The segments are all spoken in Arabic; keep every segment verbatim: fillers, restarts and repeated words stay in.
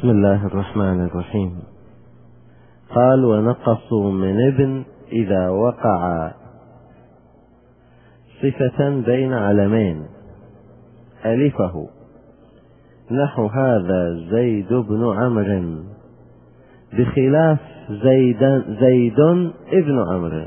بسم الله الرحمن الرحيم. قال: ونقصوا من ابن إذا وقع صفة بين علمين ألفه، نحو هذا زيد بن عمرو، بخلاف زيد زيد ابن عمرو.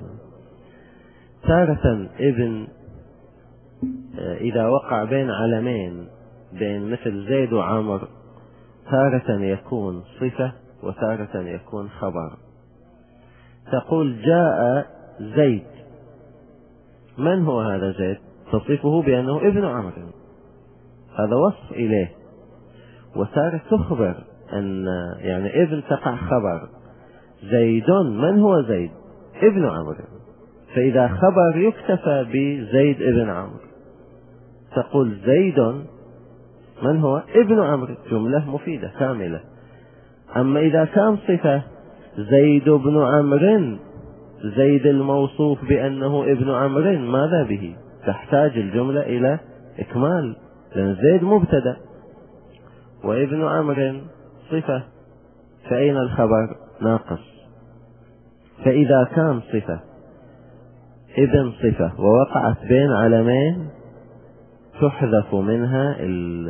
تارة ابن إذا وقع بين علمين، بين مثل زيد وعمر، تارة يكون صفة وتارة يكون خبر. تقول: جاء زيد، من هو هذا زيد؟ تصفه بأنه ابن عمرو، هذا وصف إليه. وتارة تخبر أن يعني ابن تقع خبر. زيد، من هو زيد؟ ابن عمرو، فإذا خبر يكتفى بزيد ابن عمرو. تقول: زيد من هو؟ ابن عمرو، جملة مفيدة كاملة. أما إذا كان صفة زيد بن عمرو، زيد الموصوف بأنه ابن عمرو، ماذا به؟ تحتاج الجملة إلى إكمال، لأن زيد مبتدأ وابن عمرو صفة، فأين الخبر؟ ناقص. فإذا كان صفة ابن صفة ووقعت بين علمين، تحذف منها ال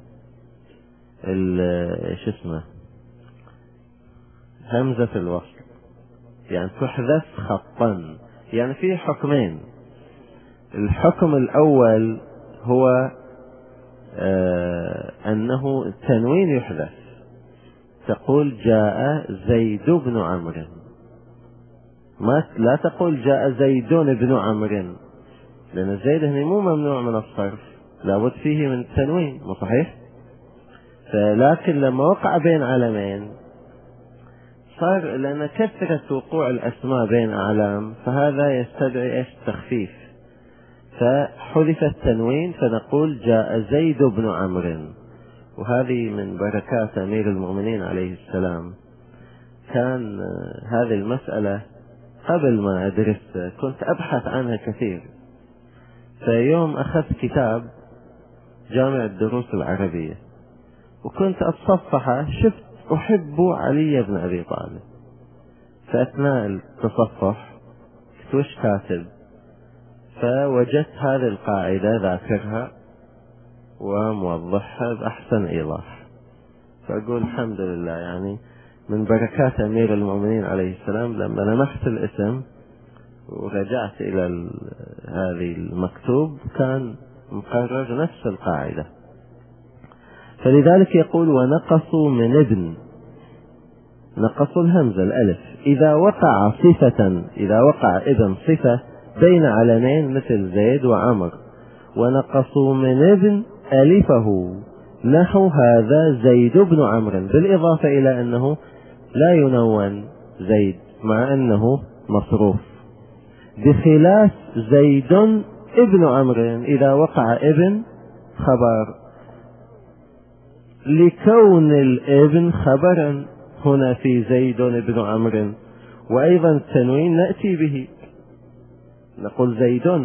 ال ايش اسمه همزة الوصل، يعني تحذف خطا. يعني في حكمين. الحكم الأول هو آه أنه التنوين يحذف. تقول: جاء زيد بن عمرو، ما لا تقول جاء زيد بن عمرو، لأن زيد هنا مو ممنوع من الصرف، لابد فيه من التنوين، مو صحيح؟ لكن لما وقع بين علمين صار، لأن كثرة وقوع الأسماء بين أعلام، فهذا يستدعي ايش؟ تخفيف، فحذف التنوين، فنقول جاء زيد بن عمرو. وهذه من بركات أمير المؤمنين عليه السلام. كان هذه المسألة قبل ما أدرس كنت أبحث عنها كثير. فيوم أخذت كتاب جامع الدروس العربية وكنت أتصفح، شفت أحب علي بن أبي طالب، فأثناء التصفح كنت وش كاتب، فوجدت هذه القاعدة ذاكرها وموضحها بأحسن إيضاح. فأقول الحمد لله، يعني من بركات أمير المؤمنين عليه السلام لما لمحت الاسم ورجعت إلى هذه المكتوب كان مقرر نفس القاعدة. فلذلك يقول: ونقصوا من ابن، نقصوا الهمزة الألف، إذا وقع صفة، إذا وقع ابن صفة بين علمين مثل زيد وعمر، ونقصوا من ابن ألفه، نحو هذا زيد بن عمرو، بالإضافة إلى أنه لا ينون زيد مع أنه مصروف، بخلاف زيد ابن عمرو إذا وقع ابن خبر، لكون الابن خبرا هنا في زيد ابن عمرو. وأيضا التنوين نأتي به، نقول زيد،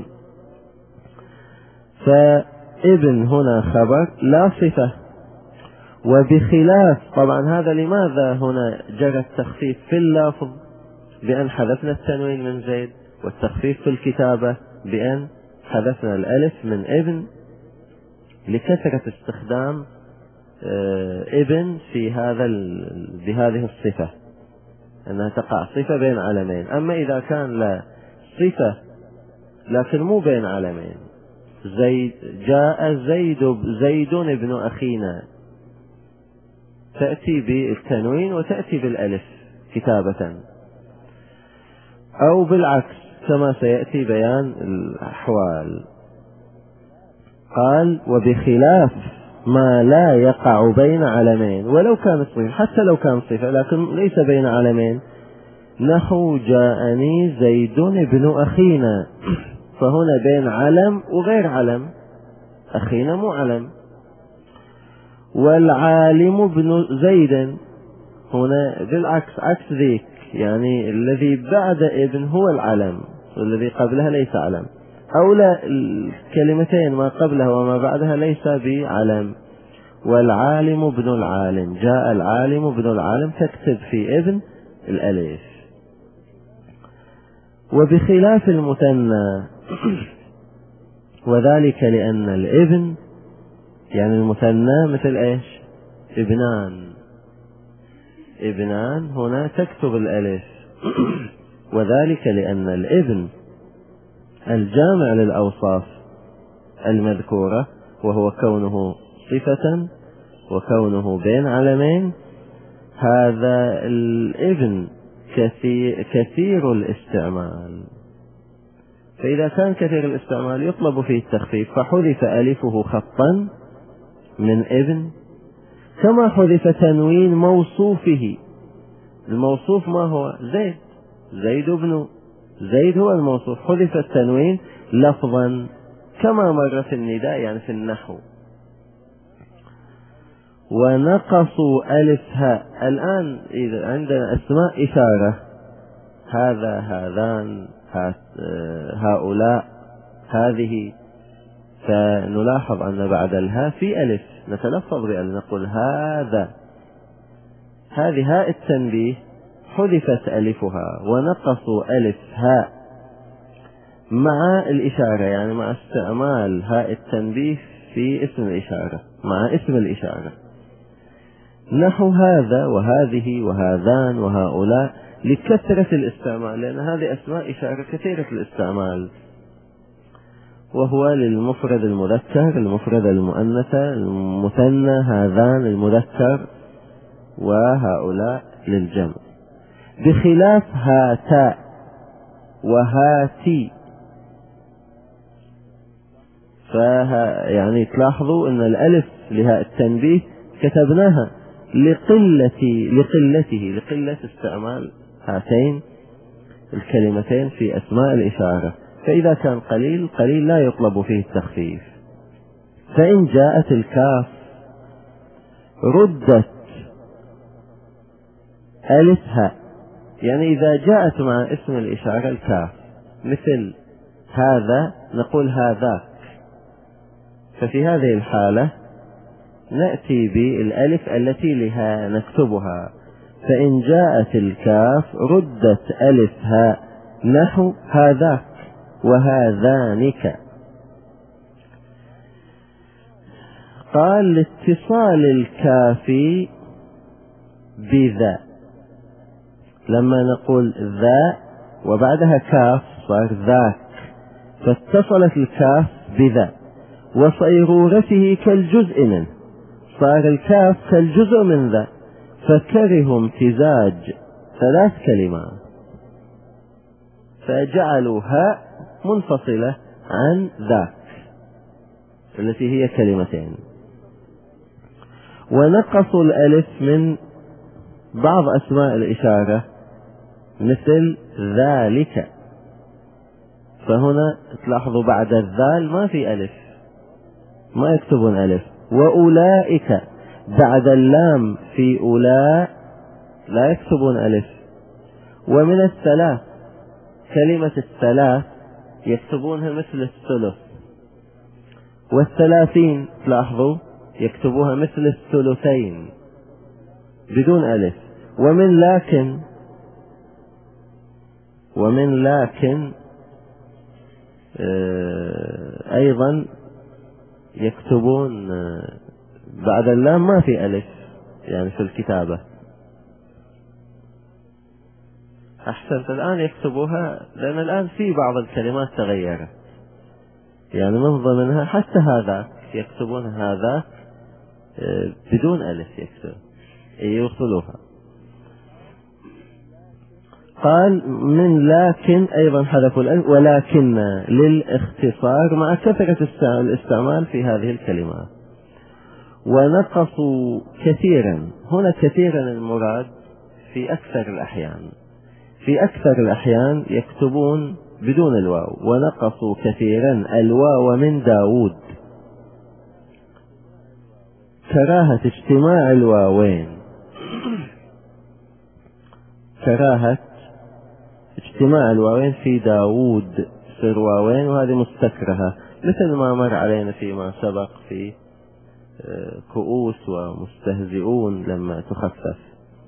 فابن هنا خبر لا صفة. وبخلاف، طبعا هذا لماذا هنا جرى التخفيف في اللفظ بأن حذفنا التنوين من زيد، والتخفيف في الكتابة بأن حذفنا الألف من ابن، لكثرة استخدام ابن في هذا بهذه الصفة، أنها تقع صفة بين علمين. أما إذا كان لا صفة لكن مو بين علمين، زيد جاء زيد زيد ابن أخينا، تأتي بالتنوين وتأتي بالألف كتابة، أو بالعكس كما سيأتي بيان الأحوال. قال: وبخلاف ما لا يقع بين علمين، ولو كان صفة، حتى لو كان صفة لكن ليس بين علمين، نحو جاءني زيد بن أخينا، فهنا بين علم وغير علم، أخينا مو علم. والعالم بن زيد، هنا بالعكس، عكس ذيك، يعني الذي بعد ابن هو العلم والذي قبلها ليس علم، أو لا، الكلمتين ما قبلها وما بعدها ليس بعلم. والعالم ابن العالم، جاء العالم ابن العالم تكتب في ابن الألف. وبخلاف المثنى، وذلك لأن الابن يعني المثنى مثل ايش؟ ابنان، ابنان هنا تكتب الألف. وذلك لأن الابن الجامع للأوصاف المذكورة، وهو كونه صفة وكونه بين علمين، هذا الابن كثير, كثير الاستعمال، فإذا كان كثير الاستعمال يطلب فيه التخفيف، فحذف ألفه خطا من ابن، كما حذف تنوين موصوفه. الموصوف ما هو؟ زيد، زيد ابن، زيد هو الموصوف، حذف التنوين لفظا كما مر في النداء يعني في النحو. ونقصوا ألف هاء. الآن إذا عندنا أسماء إشارة، هذا، هذان، هؤلاء، هذه، فنلاحظ أن بعد الهاء في ألف، نتلفظ بأن نقول هذا، هذه هاء التنبيه حذفت ألفها، ونقصوا ألف هاء مع الإشارة، يعني مع استعمال هاء التنبيه في اسم الإشارة، مع اسم الإشارة، نحو هذا وهذه وهذان وهؤلاء، لكثرة الاستعمال، لأن هذه أسماء إشارة كثيرة الاستعمال، وهو للمفرد المذكر، المفرد المؤنثة، المثنى هذان المذكر، وهؤلاء للجمع. بخلاف هاتاء وهاتي، فها يعني تلاحظوا أن الألف لهاء التنبيه كتبناها لقلة لقلته لقلة استعمال هاتين الكلمتين في أسماء الإشارة، فإذا كان قليل قليل لا يطلب فيه التخفيف. فإن جاءت الكاف ردت ألف هاء، يعني إذا جاءت مع اسم الإشارة الكاف مثل هذا نقول هذاك، ففي هذه الحالة نأتي بالألف التي لها نكتبها. فإن جاءت الكاف ردت ألف هاء نحو هذاك وهذانك. قال لاتصال الكاف بذا، لما نقول ذا وبعدها كاف صار ذاك، فاتصلت الكاف بذا، وصيرورته كالجزء منه، صار الكاف كالجزء من ذا، فكرهوا امتزاج ثلاث كلمات، فجعلوا هاء منفصلة عن ذاك التي هي كلمتين. ونقصوا الألف من بعض أسماء الإشارة مثل ذلك، فهنا تلاحظوا بعد الذال ما في ألف، ما يكتبون ألف. وأولئك بعد اللام في أولاء لا يكتبون ألف. ومن الثلاث، كلمة الثلاث يكتبونها مثل الثلث، والثلاثين تلاحظوا يكتبوها مثل الثلثين بدون ألف. ومن لكن ومن لكن أيضا يكتبون بعد اللام ما في ألف، يعني في الكتابة. أحسنت، الآن يكتبوها، لأن الآن في بعض الكلمات تغيرت، يعني من ضمنها حتى هذا يكتبون هذا بدون ألف، يكتب يوصلوها. قال من لكن أيضا حذفوا الألف، ولكن للاختصار مع كثرة الاستعمال في هذه الكلمات. ونقصوا كثيرا، هنا كثيرا المراد في أكثر الأحيان، في أكثر الأحيان يكتبون بدون الواو. ونقصوا كثيرا الواو من داود، كراهة اجتماع الواوين، كراهة اجتماع الواوين في داود، صير واوين، وهذه مستكرهة، مثل ما مر علينا فيما سبق في كؤوس ومستهزئون لما تخفف.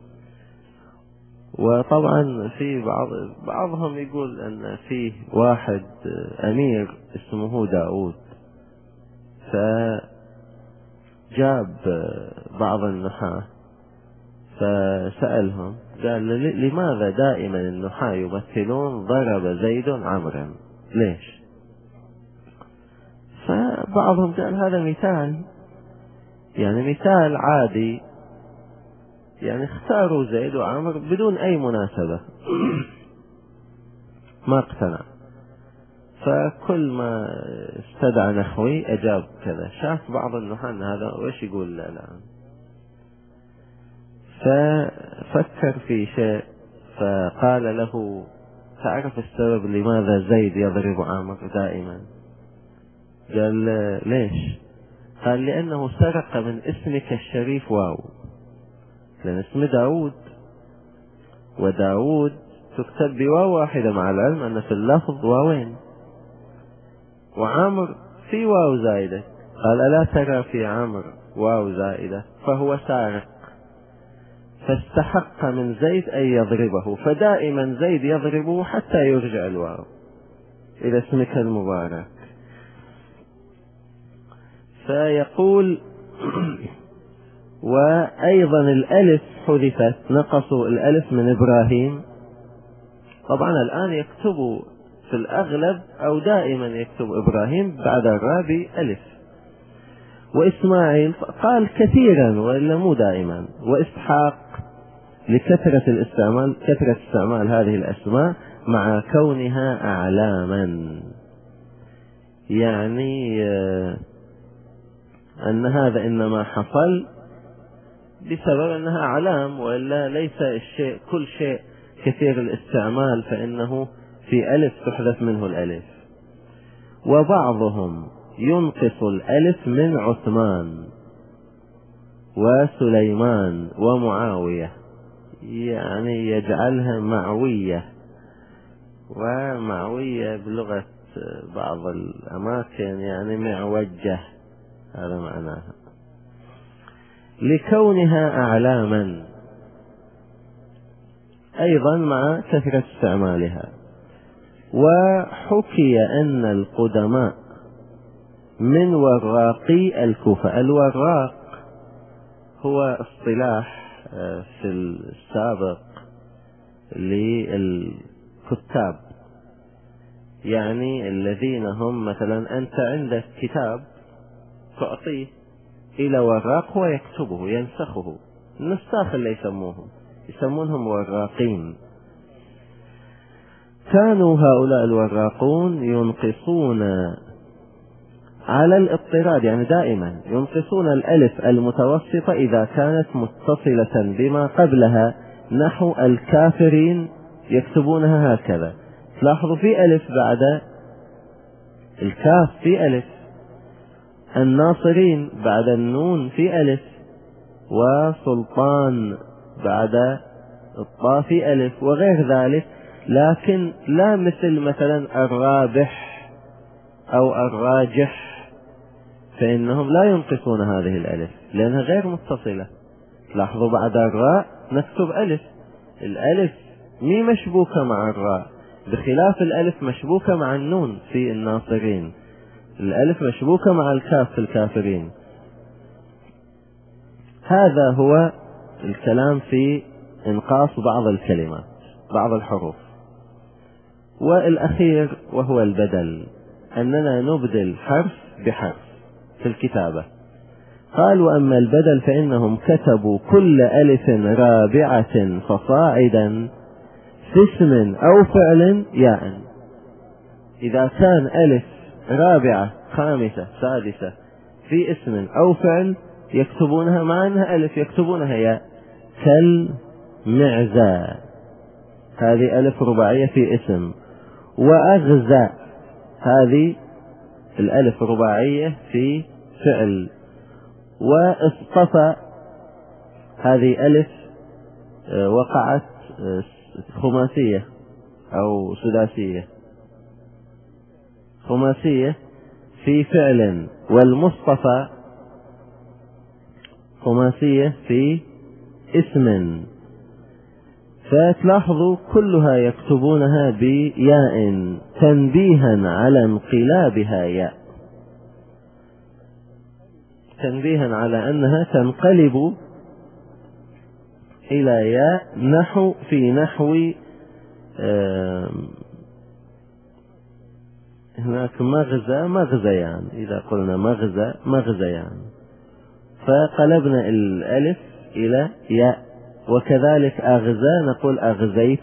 وطبعا في بعض بعضهم يقول أن فيه واحد أمير اسمه داود، فجاب بعض النحاة فسألهم قال لماذا دائما النحاة يمثلون ضرب زيد عمرا، ليش؟ فبعضهم قال هذا مثال، يعني مثال عادي، يعني اختاروا زيد وعمر بدون أي مناسبة. ما اقتنع، فكل ما استدعى نحوي أجاب كذا. شاف بعض النحاة هذا وإيش يقول الآن، ففكر في شيء فقال له تعرف السبب لماذا زيد يضرب عمر دائما؟ قال ليش؟ قال لأنه سرق من اسمك الشريف واو، لأن اسم داود وداود تكتب بواو واحدة، مع العلم أن في اللفظ واوين، وعمر في واو زائدة. قال ألا ترى في عمر واو زائدة؟ فهو سارق، فاستحق من زيد أن يضربه، فدائما زيد يضربه حتى يرجع الواو إلى اسمك المبارك. فيقول وأيضا الألف حذفت، نقصوا الألف من إبراهيم. طبعا الآن يكتبوا في الأغلب أو دائما يكتب إبراهيم بعد الرابي ألف. وإسماعيل قال كثيرا وإلا مو دائما. وإسحاق لكثرة الاستعمال، كثرة استعمال هذه الأسماء مع كونها أعلاما، يعني أن هذا إنما حصل بسبب أنها أعلام، وإلا ليس الشيء كل شيء كثير الاستعمال فإنه في ألف تحذف منه الألف. وبعضهم ينقص الألف من عثمان وسليمان ومعاوية، يعني يجعلها معوية، ومعوية بلغة بعض الأماكن يعني معوجة، هذا معناها، لكونها أعلاما أيضا مع كثرة استعمالها. وحكي أن القدماء من وراقي الكوفة، الوراق هو اصطلاح في السابق للكتاب، يعني الذين هم مثلا أنت عندك كتاب تعطيه إلى وراق ويكتبه ينسخه، النساخ اللي يسموهم يسمونهم وراقين. كانوا هؤلاء الوراقون ينقصون على الاضطراد، يعني دائما ينقصون الألف المتوسطة إذا كانت متصلة بما قبلها، نحو الكافرين يكتبونها هكذا، تلاحظوا في ألف بعد الكاف في ألف، الناصرين بعد النون في ألف، وسلطان بعد الطاء في ألف، وغير ذلك. لكن لا مثل مثلا الرابح أو الراجح، فإنهم لا ينقصون هذه الألف لأنها غير متصلة. لاحظوا بعد الراء نكتب ألف، الألف مي مشبوكة مع الراء، بخلاف الألف مشبوكة مع النون في الناصرين، الألف مشبوكة مع الكاف في الكافرين. هذا هو الكلام في انقاص بعض الكلمات، بعض الحروف. والأخير وهو البدل، أننا نبدل حرف بحرف في الكتابة. قال وأما البدل فإنهم كتبوا كل ألف رابعة فصاعدا في اسم أو فعل ياء. إذا كان ألف رابعة خامسة سادسة في اسم أو فعل يكتبونها مع أنها ألف يكتبونها ياء، كالمعزى هذه ألف رباعية في اسم، وأغزى هذه الألف رباعية في فعل، واصطفى هذه ألف وقعت خماسية أو سداسية، خماسية في فعل، والمصطفى خماسية في اسم، فتلاحظوا كلها يكتبونها بياء تنبيها على انقلابها ياء، تنبيها على أنها تنقلب إلى ياء، نحو في نحو هناك مغزى مغزيان، إذا قلنا مغزى مغزيان، فقلبنا الألف إلى ياء. وكذلك أغزى نقول أغزيت،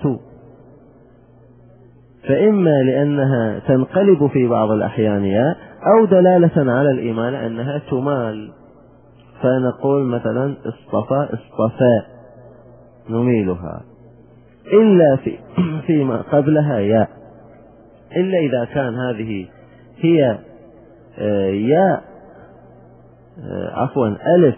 فإما لأنها تنقلب في بعض الأحيان ياء، أو دلالة على الإمالة أنها تمال، فنقول مثلا اصطفى اصطفى نميلها، إلا في فيما قبلها ياء، إلا إذا كان هذه هي ياء عفوا ألف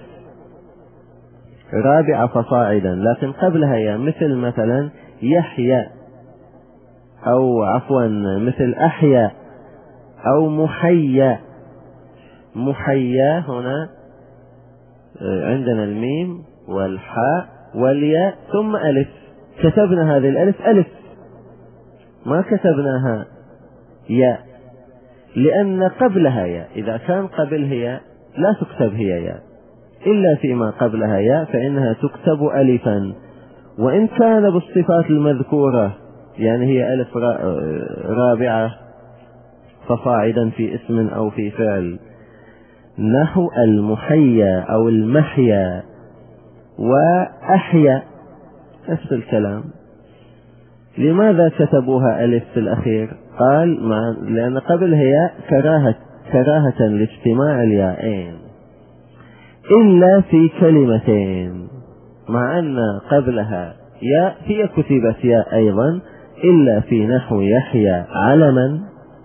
رابعة فصاعدا لكن قبلها ياء، مثل مثلا يحيى، أو عفوا مثل أحيا، أو محيا. محيا هنا عندنا الميم والحاء والياء ثم ألف، كتبنا هذه الألف ألف، ما كتبناها ياء، لأن قبلها ياء. إذا كان قبلها ياء لا تكتب هي ياء، إلا فيما قبلها ياء فإنها تكتب ألفا، وإن كان بالصفات المذكورة، يعني هي ألف رابعة فصاعدا في اسم أو في فعل، نحو المحيا أو المحيا وأحيا، نفس الكلام. لماذا كتبوها ألف في الأخير؟ قال مع لأن قبلها ياء كراهة كراهة لاجتماع الياءين، إلا في كلمتين، مع أن قبلها ياء هي كتبت ياء أيضا، إلا في نحو يحيى علما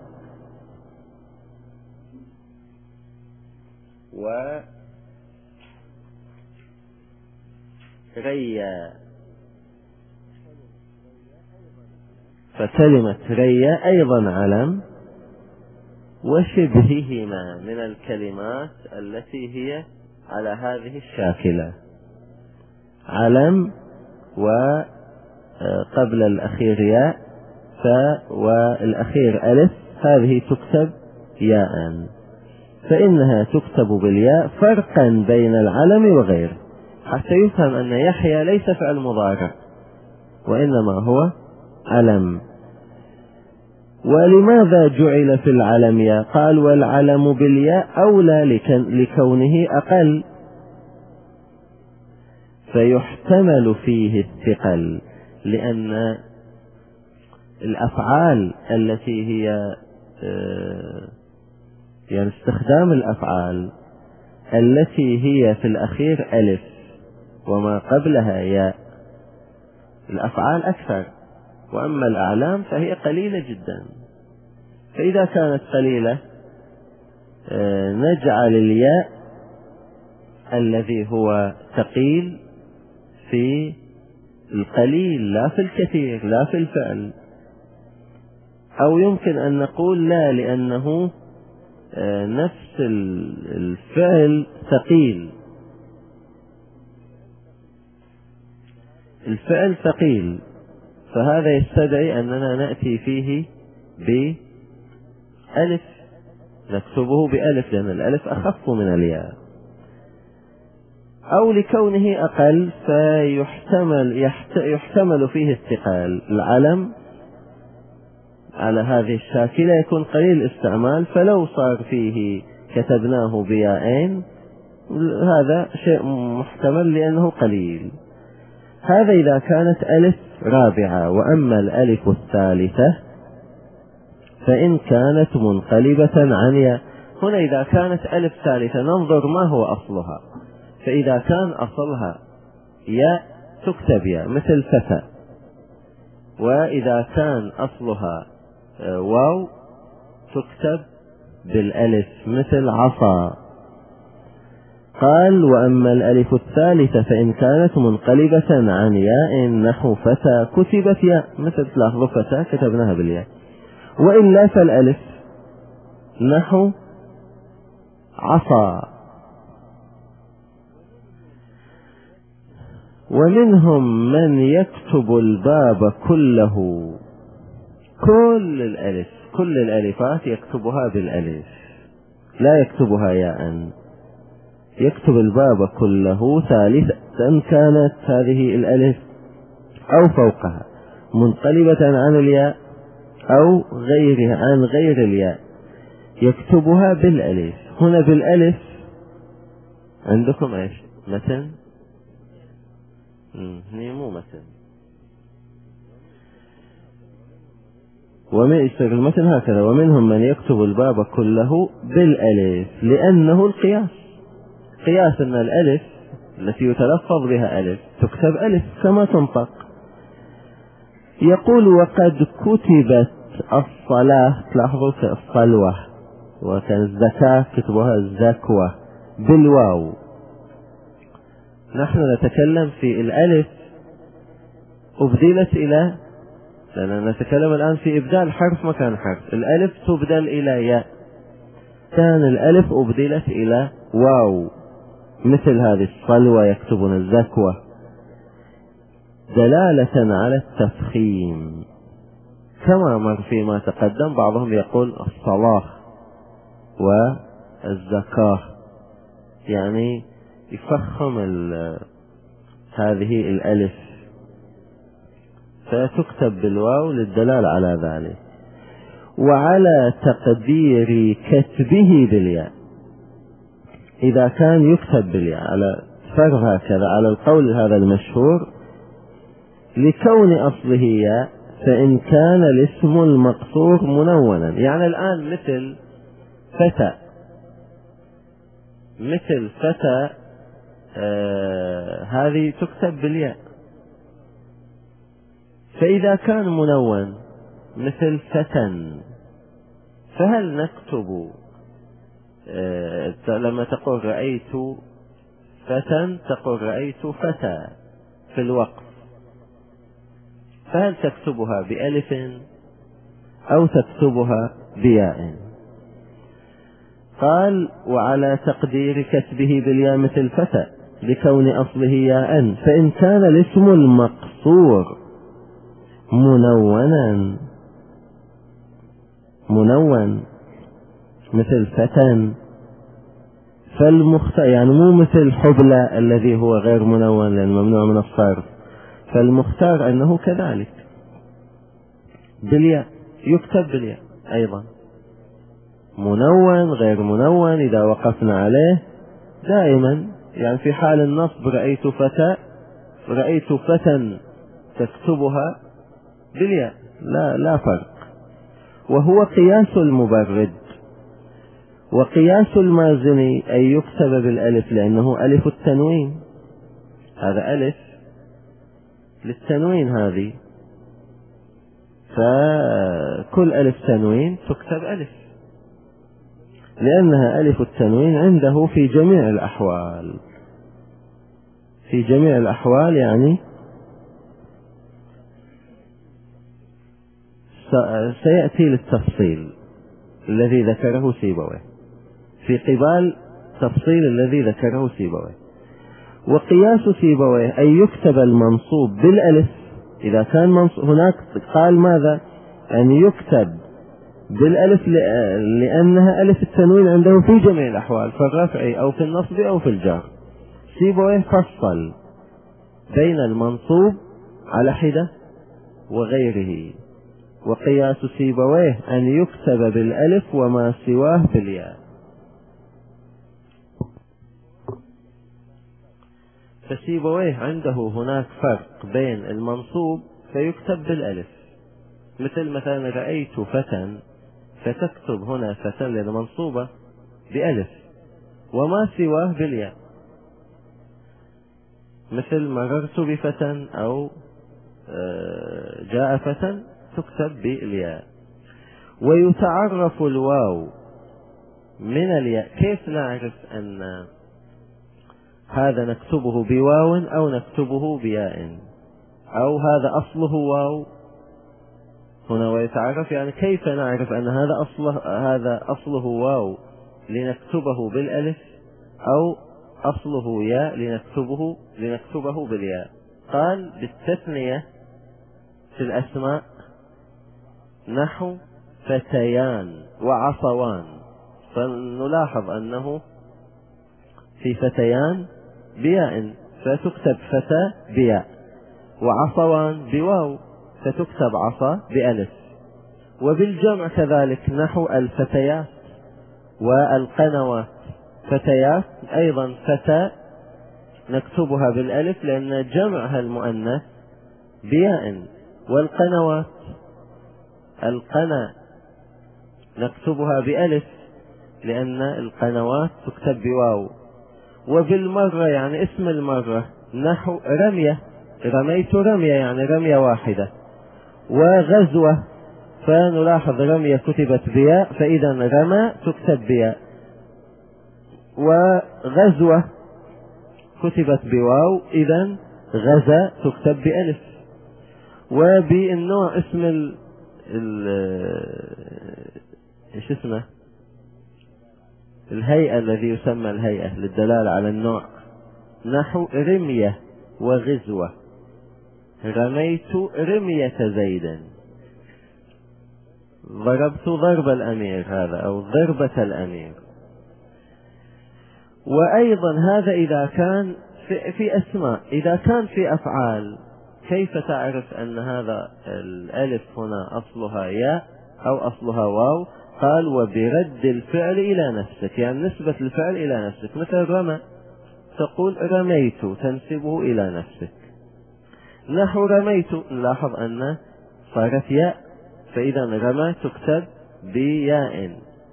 وريا، فكلمة ريا أيضا علم، وشبههما من الكلمات التي هي على هذه الشاكلة، علم وقبل الأخير ياء ف والأخير ألف، هذه تكتب ياء، فإنها تكتب بالياء فرقا بين العلم وغيره، حتى يفهم أن يحيى ليس فعل مضارع وإنما هو علم. ولماذا جعل في العلم ياء؟ قال والعلم بالياء أولى لكونه أقل، فيحتمل فيه الثقل، لأن الأفعال التي هي يعني استخدام الأفعال التي هي في الأخير ألف وما قبلها ياء، الأفعال أكثر، وأما الأعلام فهي قليلة جدا. فإذا كانت قليلة نجعل الياء الذي هو ثقيل في القليل لا في الكثير، لا في الفعل. أو يمكن أن نقول لا، لأنه نفس الفعل ثقيل، الفعل ثقيل، فهذا يستدعي أننا نأتي فيه بألف، نكتبه بألف لأن الألف أخف من الياء. أو لكونه أقل فيحتمل يحتمل فيه الثقال، العلم على هذه الشاكلة يكون قليل الاستعمال، فلو صار فيه كتبناه بياءين هذا شيء محتمل لأنه قليل. هذا إذا كانت ألف رابعة. وأما الألف الثالثة فإن كانت منقلبة عن ياء، هنا إذا كانت ألف ثالثة ننظر ما هو أصلها، فإذا كان أصلها ياء تكتب ياء مثل فتى، وإذا كان أصلها واو تكتب بالألف مثل عصا. قال وأما الألف الثالثة فإن كانت منقلبة عن ياء نحو فتى كتبت ياء، مثل تلاحظوا فتى كتبناها بالياء، وإلا فالألف نحو عصا. ومنهم من يكتب الباب كله، كل الألف كل الألفات يكتبها بالألف لا يكتبها ياء، يكتب الباب كله ثالثة كانت هذه الألف أو فوقها منقلبة عن الياء أو غيرها عن غير الياء، يكتبها بالألف. هنا بالألف عندكم ايش؟ متن؟ هي مو متن، ومن يشتغل المتن هكذا: ومنهم من يكتب الباب كله بالألف، لأنه القياس، قياس أن الألف التي يتلفظ بها ألف تكتب ألف كما تنطق. يقول: وقد كتبت الصلاة، تلاحظوا الصلوة، وكان الزكاة كتبها الزكوة بالواو. نحن نتكلم في الألف أبدلت إلى، لأننا نتكلم الآن في إبدال حرف مكان حرف، الألف تبدل إلى ياء، كان الألف أبدلت إلى واو، مثل هذه الصلوة يكتبون الزكوة، دلالة على التفخيم، كما مر فيما تقدم. بعضهم يقول الصلاة والزكاة، يعني يفخم هذه الألف فتكتب بالواو للدلالة على ذلك. وعلى تقدير كتبه بالياء، إذا كان يكتب بالياء على فرض هكذا على القول هذا المشهور، لكون أصله ياء، فإن كان الاسم المقصور منونا، يعني الآن مثل فتى، مثل فتى آه هذه تكتب بالياء، فإذا كان منون مثل فتن، فهل نكتب آه لما تقول رأيت فتن تقول رأيت فتى في الوقف، فهل تكتبها بألف أو تكتبها بياء؟ قال: وعلى تقدير كتبه بالياء مثل فتى لكون أصله ياء، فإن كان الاسم المقصور منونا منون مثل فتن، فالمختار، يعني مو مثل حبلى الذي هو غير منون لأن ممنوع من الصرف، فالمختار أنه كذلك بالياء، يكتب بالياء أيضا، منون غير منون إذا وقفنا عليه دائما، يعني في حال النصب رأيت فتى، رأيت فتى تكتبها بالياء، لا لا فرق. وهو قياس المبرد. وقياس المازني أن يكتب بالألف، لأنه ألف التنوين، هذا ألف للتنوين هذه، فكل ألف تنوين تكتب ألف، لأنها ألف التنوين عنده في جميع الأحوال، في جميع الأحوال، يعني سيأتي للتفصيل الذي ذكره سيبويه، في قبال تفصيل الذي ذكره سيبويه. وقياس سيبويه أن يكتب المنصوب بالألف إذا كان منصوب، هناك قال ماذا؟ أن يكتب بالألف لأنها ألف التنوين عنده في جميع الأحوال، في الرفع أو في النصب أو في الجر. سيبويه فصل بين المنصوب على حدة وغيره. وقياس سيبويه أن يكتب بالألف وما سواه بالياء. فسيبويه عنده هناك فرق بين المنصوب فيكتب بالألف، مثل مثلا رأيت فتى، فتكتب هنا فتى للمنصوبة بألف وما سواه بالياء، مثل مررت بفتى أو جاء فتى تكتب بالياء. ويتعرف الواو من الياء. كيف نعرف أن هذا نكتبه بواو أو نكتبه بياء، أو هذا أصله واو هنا ويتعرف، يعني كيف نعرف أن هذا أصله هذا أصله واو لنكتبه بالألف، أو أصله ياء لنكتبه, لنكتبه بالياء. قال بالتثنية في الأسماء نحو فتيان وعصوان، فنلاحظ أنه في فتيان بياء فتكتب فتى بياء، وعصوان بواو فتكتب عصا بألف. وبالجمع كذلك نحو الفتيات والقنوات، فتيات أيضا فتى نكتبها بالألف لأن جمعها المؤنث بياء، والقنوات القنا نكتبها بألف لأن القنوات تكتب بواو. وبالمرة يعني اسم المرة نحو رمية، رميت رمية يعني رمية واحدة. وغزوة فنلاحظ رمية كتبت بياء فإذا رمى تكتب بياء، وغزوة كتبت بواو إذا غزا تكتب بألف. وبالنوع اسم ال ال ايش اسمه الهيئة الذي يسمى الهيئة للدلالة على النوع نحو رمية وغزوة، رميت رمية زيد، ضربت ضرب الأمير هذا أو ضربة الأمير. وأيضا هذا إذا كان في, في أسماء. إذا كان في أفعال كيف تعرف أن هذا الألف هنا أصلها ياء أو أصلها واو؟ قال وبرد الفعل إلى نفسك، يعني نسبة الفعل إلى نفسك. مثل رمى تقول رميت تنسبه إلى نفسك. نحو رميت نلاحظ أن صارت ياء فإذا رمى تكتب بياء.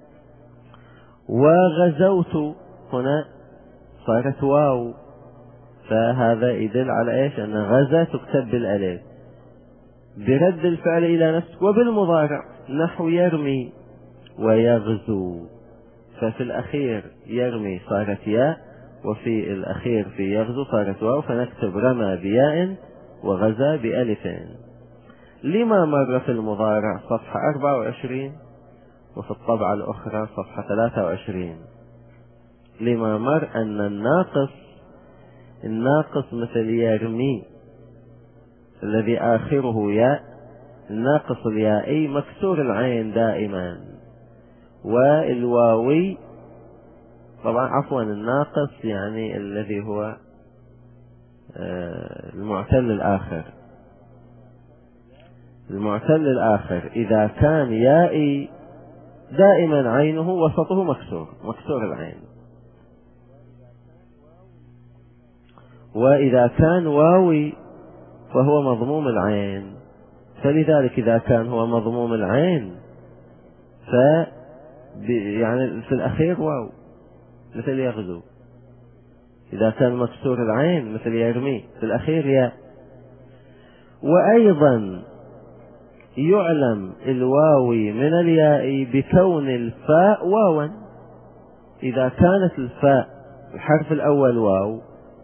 وغزوت هنا صارت واو فهذا يدل على إيش أن غزا تكتب بالألف برد الفعل إلى نفسك. وبالمضارع نحو يرمي ويغزو، ففي الأخير يرمي صارت ياء وفي الأخير في يغزو صارت واو، فنكتب رمى بياء وغزا بألف. لما مر في المضارع صفحة أربعة وعشرين وفي الطبعة الأخرى صفحة ثلاثة وعشرين. لما مر أن الناقص الناقص مثل يرمي الذي آخره ياء، الناقص اليائي مكسور العين دائما، والواوي طبعا عفوا الناقص يعني الذي هو المعتل الآخر. المعتل الآخر إذا كان يائي دائما عينه وسطه مكسور مكسور العين، وإذا كان واوي فهو مضموم العين. فلذلك إذا كان هو مضموم العين ف يعني في الأخير واو مثل يغزو. إذا كان مكسور العين مثل يرمي في الأخير ياء. وأيضا يعلم الواوي من الياء بكون الفاء واوا. إذا كانت الفاء الحرف الأول واو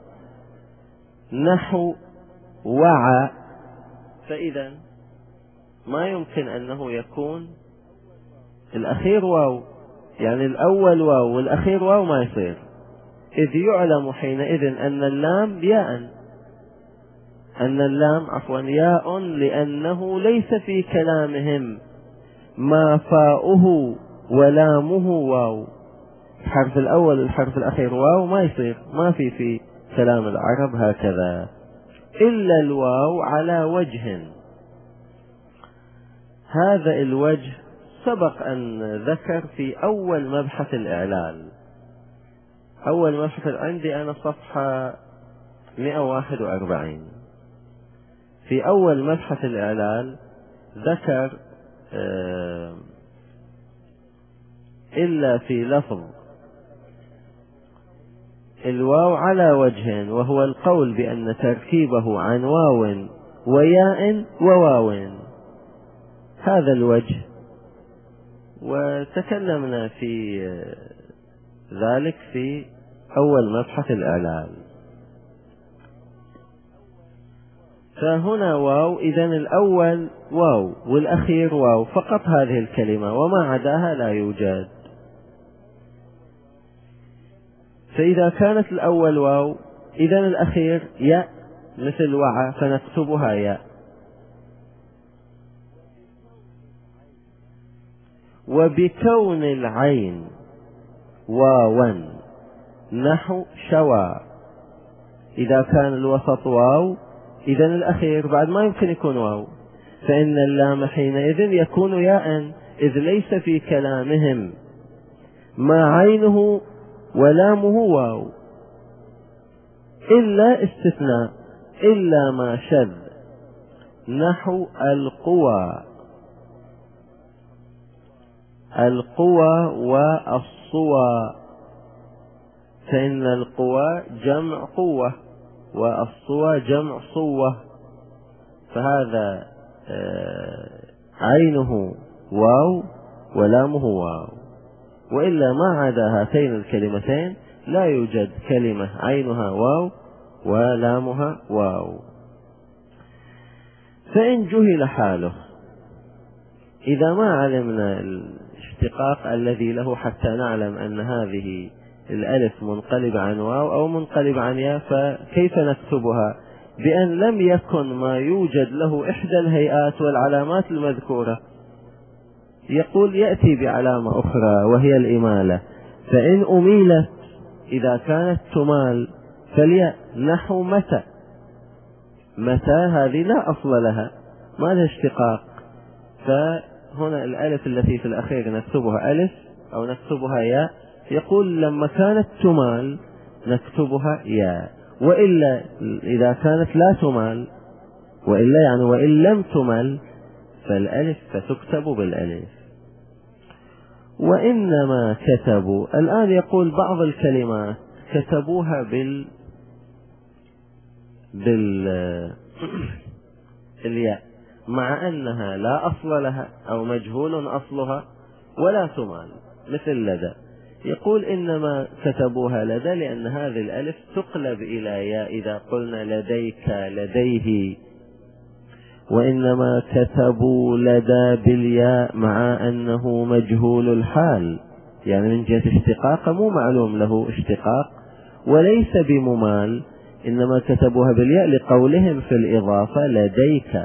نحو وعى فإذا ما يمكن أنه يكون الأخير واو، يعني الأول واو والأخير واو ما يصير، إذ يعلم حينئذ أن اللام ياء أن اللام عفوا ياء لأنه ليس في كلامهم ما فاؤه ولامه واو. الحرف الأول والحرف الأخير واو ما يصير، ما في في كلام العرب هكذا إلا الواو على وجه. هذا الوجه سبق أن ذكر في أول مبحث الإعلال. أول مبحث عندي أنا صفحة مئة وواحد وأربعين. في أول مبحث الإعلال ذكر إلا في لفظ الواو على وجه، وهو القول بأن تركيبه عن واو وياء وواو. هذا الوجه وتكلمنا في ذلك في أول مبحث الإعلال. فهنا واو إذن الأول واو والأخير واو فقط هذه الكلمة، وما عداها لا يوجد. فإذا كانت الأول واو إذن الأخير ياء مثل وعى فنكتبها ياء. وبكون العين واوا نحو شوى، إذا كان الوسط واو إذن الأخير بعد ما يمكن يكون واو، فإن اللام حينئذ يكون ياء، إذ ليس في كلامهم ما عينه ولامه واو إلا استثناء، إلا ما شذ نحو القوى، القوى والصوى، فإن القوى جمع قوة والصوى جمع صوة، فهذا عينه واو ولامه واو. وإلا ما عدا هاتين الكلمتين لا يوجد كلمة عينها واو ولامها واو. فإن جهل حاله، إذا ما علمنا الاشتقاق الذي له حتى نعلم أن هذه الألف منقلب عن واو أو منقلب عن ياء، فكيف نكتبها؟ بأن لم يكن ما يوجد له إحدى الهيئات والعلامات المذكورة. يقول يأتي بعلامة أخرى وهي الإمالة، فإن أميلت إذا كانت تمال فالياء نحو متى، متى هذه لا أصل لها ما لها اشتقاق، فهنا الألف التي في الأخير نكتبها ألف أو نكتبها ياء. يقول لما كانت تمال نكتبها ياء، وإلا إذا كانت لا تمال، وإلا يعني وإن لم تمل فالألف فتكتب بالألف. وإنما كتبوا، الآن يقول بعض الكلمات كتبوها بال بال الياء مع أنها لا أصل لها أو مجهول أصلها ولا تمال، مثل لدى. يقول إنما كتبوها لدى لأن هذه الألف تقلب إلى ياء إذا قلنا لديك لديه، وإنما كتبوا لدى بالياء مع أنه مجهول الحال، يعني من جهة اشتقاق مو معلوم له اشتقاق وليس بممال، إنما كتبوها بالياء لقولهم في الإضافة لديك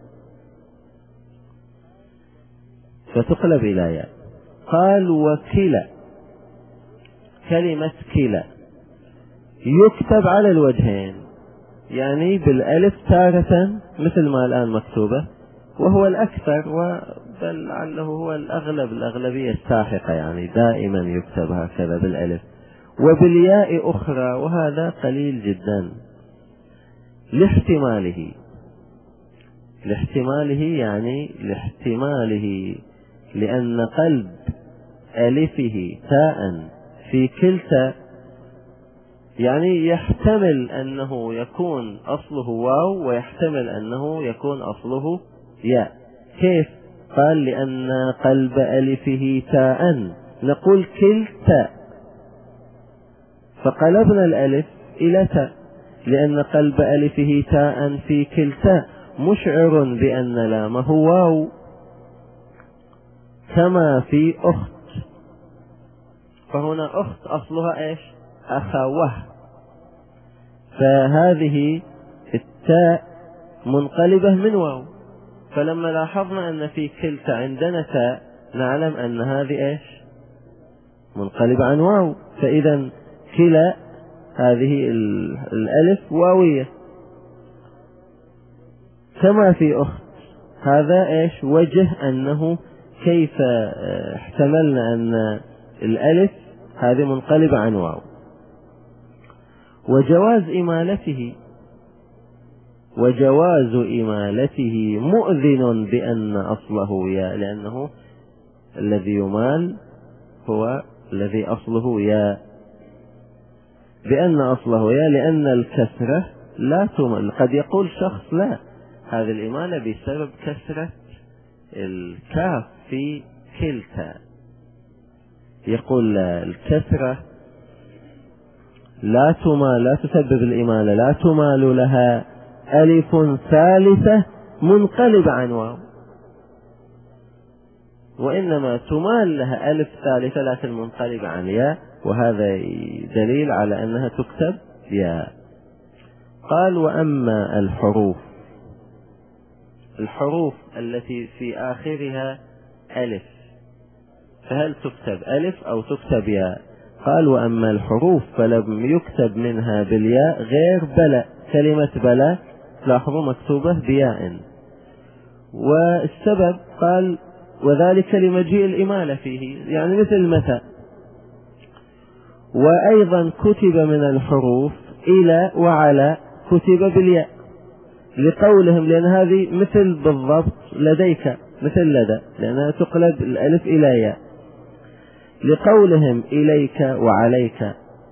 فتقلب إلى ياء. قال وكلا، كلمة كلا يكتب على الوجهين، يعني بالألف تارة مثل ما الآن مكتوبة وهو الأكثر، وبل لعله هو الأغلب، الأغلبية الساحقة يعني دائما يكتب هكذا بالألف، وبالياء أخرى وهذا قليل جدا لاحتماله، لاحتماله يعني لاحتماله لأن قلب ألفه تاء في كلتا، يعني يحتمل أنه يكون أصله واو ويحتمل أنه يكون أصله ياء. كيف؟ قال لأن قلب ألفه تاء، نقول كلتا فقلبنا الألف إلى تاء، لأن قلب ألفه تاء في كلتا مشعر بأن لامه واو، كما في أخت، فهنا أخت أصلها إيش؟ أخوه، فهذه التاء منقلبة من واو، فلما لاحظنا أن في كلتا عندنا تاء نعلم أن هذه إيش؟ منقلبة عن واو، فإذا كلا هذه الألف واوية، كما في أخت، هذا إيش؟ وجه أنه كيف احتملنا أن الألف هذه منقلبة عن واو. وجواز إمالته، وجواز إمالته مؤذن بأن أصله ياء، لأنه الذي يمال هو الذي أصله ياء، بأن أصله ياء لأن الكسرة لا تمل. قد يقول شخص لا، هذه الإمالة بسبب كسرة الكاف في كلتا، يقول الكسرة لا تمال، لا تسبب الإمالة، لا تمال لها ألف ثالثة منقلب عن واو، وإنما تمال لها ألف ثالثة لكن منقلب عن ياء، وهذا دليل على أنها تكتب ياء. قال وأما الحروف الحروف التي في آخرها ألف فهل تكتب ألف أو تكتب ياء؟ قال وأما الحروف فلم يكتب منها بالياء غير بلى. كلمة بلى لاحظوا مكتوبة بياء، والسبب قال وذلك لمجيء الإمالة فيه، يعني مثل متى. وأيضا كتب من الحروف إلى وعلى كتب بالياء لقولهم، لأن هذه مثل بالضبط لديك مثل لدى، لأنها تقلب الألف إلى ياء، لقولهم إليك وعليك.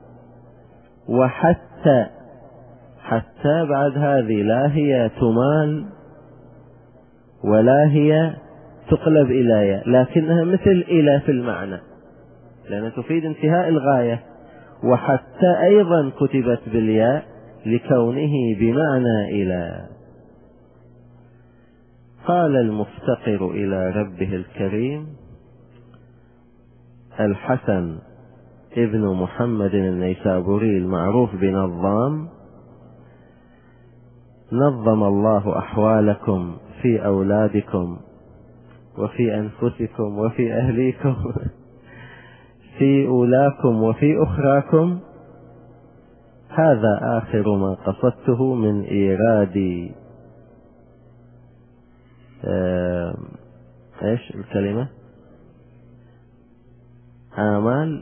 وحتى حتى بعد هذه لا هي تمال ولا هي تقلب إلى ياء، لكنها مثل إلى في المعنى لأنها تفيد انتهاء الغاية. وحتى أيضا كتبت بالياء لكونه بمعنى إلى. قال المفتقر إلى ربه الكريم الحسن ابن محمد النيسابوري المعروف بنظام: نظم الله أحوالكم في أولادكم وفي أنفسكم وفي أهليكم في أولاكم وفي أخراكم. هذا آخر ما قصدته من إيراد آه إيش الكلمة آمال،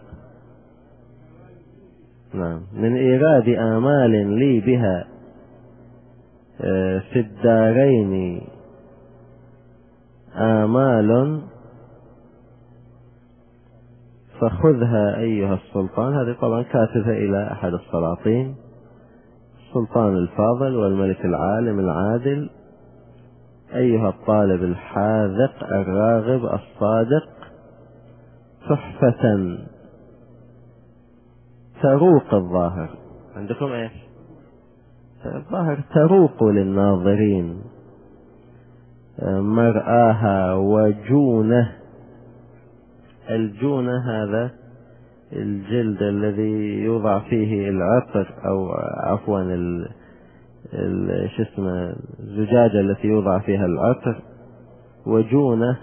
نعم، من إيراد آمال لي بها آه في الدارين آمال فخذها أيها السلطان. هذه طبعا كاتبة إلى أحد السلاطين، السلطان الفاضل والملك العالم العادل: أيها الطالب الحاذق الراغب الصادق، تحفة تروق الظاهر. عندكم ايش؟ الظاهر تروق للناظرين مرآها وجونه. الجونة هذا الجلد الذي يوضع فيه العطر، أو عفوا شو اسمه الزجاجة التي يوضع فيها العطر. وجونة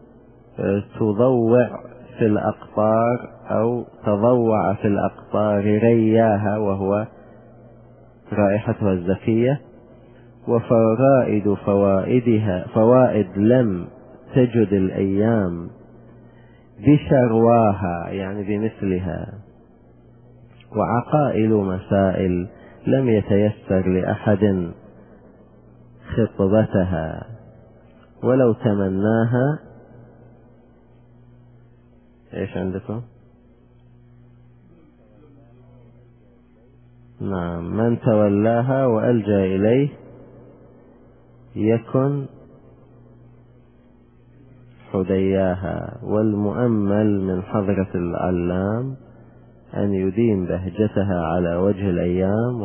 تضوع في الأقطار أو تضوع في الأقطار رياها، وهو رائحتها الزكية. وفوائد فوائدها فوائد لم تجد الأيام بشرواها، يعني بمثلها. وعقائل مسائل لم يتيسر لأحد خطبتها، ولو تمناها. ايش عندكم؟ نعم، من تولاها وألجأ إليه يكن حدياها. والمؤمل من حضرة العلام أن يديم بهجتها على وجه الأيام،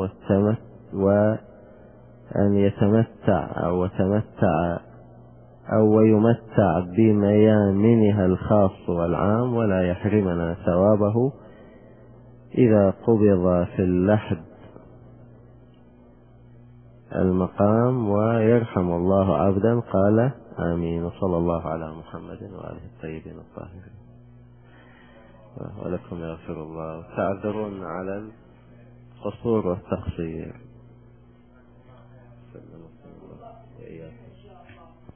وأن يتمتع أو تمتع أو يمتع بميامنها الخاص والعام، ولا يحرمنا ثوابه إذا قبض في اللحد المقام. ويرحم الله عبدا قال آمين. وصلى الله على محمد وآله الطيبين الطاهرين. ولكم يغفر الله. تعذرون على القصور والتقصير.